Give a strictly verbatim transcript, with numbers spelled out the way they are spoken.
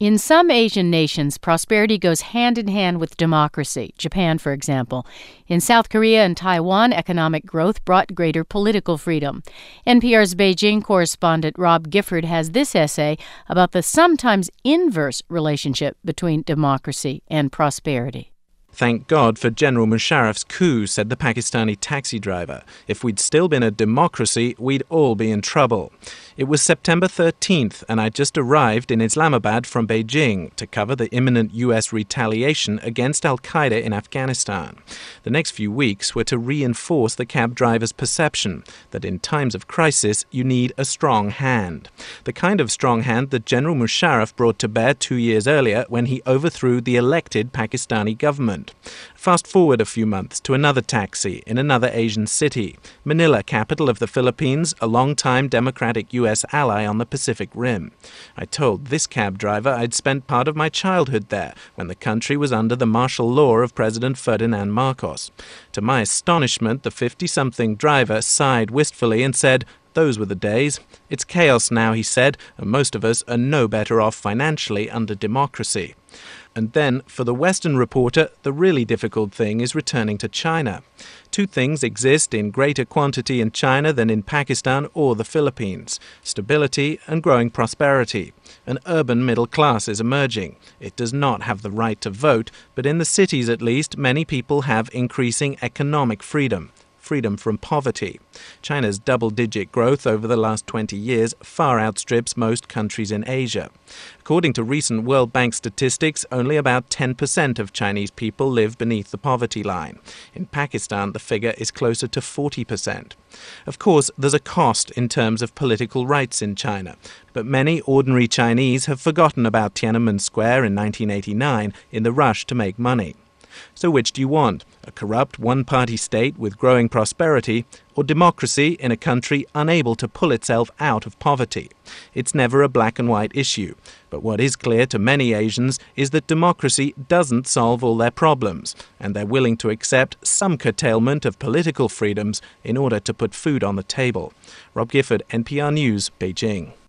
In some Asian nations, prosperity goes hand in hand with democracy. Japan, for example. In South Korea and Taiwan, economic growth brought greater political freedom. N P R's Beijing correspondent Rob Gifford has this essay about the sometimes inverse relationship between democracy and prosperity. Thank God for General Musharraf's coup, said the Pakistani taxi driver. If we'd still been a democracy, we'd all be in trouble. It was September thirteenth, and I'd just arrived in Islamabad from Beijing to cover the imminent U S retaliation against al-Qaeda in Afghanistan. The next few weeks were to reinforce the cab driver's perception that in times of crisis, you need a strong hand. The kind of strong hand that General Musharraf brought to bear two years earlier when he overthrew the elected Pakistani government. Fast forward a few months to another taxi in another Asian city, Manila, capital of the Philippines, a long-time democratic U S ally on the Pacific Rim. I told this cab driver I'd spent part of my childhood there when the country was under the martial law of President Ferdinand Marcos. To my astonishment, the fifty-something driver sighed wistfully and said, "Those were the days. It's chaos now," he said, "and most of us are no better off financially under democracy." And then, for the Western reporter, the really difficult thing is returning to China. Two things exist in greater quantity in China than in Pakistan or the Philippines: stability and growing prosperity. An urban middle class is emerging. It does not have the right to vote, but in the cities at least, many people have increasing economic freedom. Freedom from poverty. China's double-digit growth over the last twenty years far outstrips most countries in Asia. According to recent World Bank statistics, only about ten percent of Chinese people live beneath the poverty line. In Pakistan, the figure is closer to forty percent. Of course, there's a cost in terms of political rights in China, but many ordinary Chinese have forgotten about Tiananmen Square in nineteen eighty-nine in the rush to make money. So which do you want? A corrupt one-party state with growing prosperity, or democracy in a country unable to pull itself out of poverty? It's never a black and white issue. But what is clear to many Asians is that democracy doesn't solve all their problems, and they're willing to accept some curtailment of political freedoms in order to put food on the table. Rob Gifford, N P R News, Beijing.